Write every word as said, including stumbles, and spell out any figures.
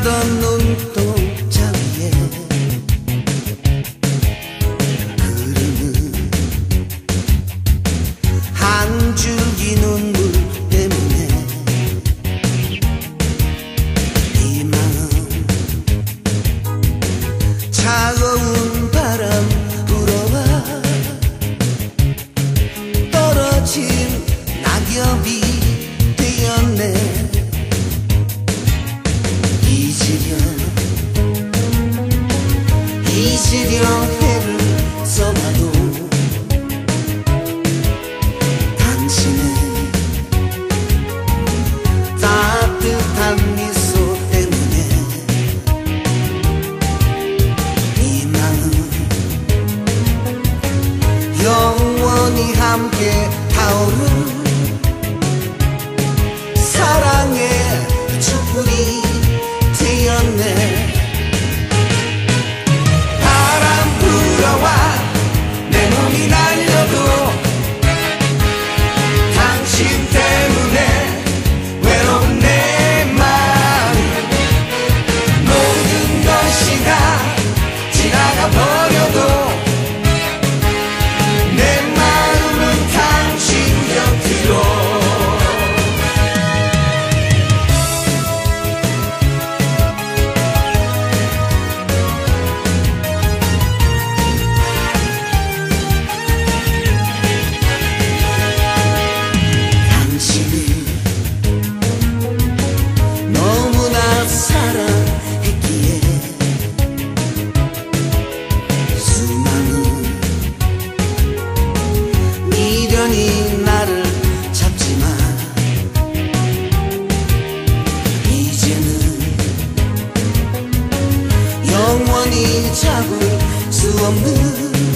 지나던 눈동자 위에 흐르는 한 줄기 눈물 때문에 이 마음 차가운 바람 불어와 떨어진 낙엽이 되었네. 잊으려 해를 써봐도 당신의 따뜻한 미소 때문에 이 마음 영원히 함께 타오른 사랑의 촛불이 되었네. 내 몸이 날려도 당신 때문에 외로운 내 마음 모든 것이 다 지나가 버려도 내 마음은 당신 곁으로. 나를 잡지만 이제는 영원히 잡을 수 없는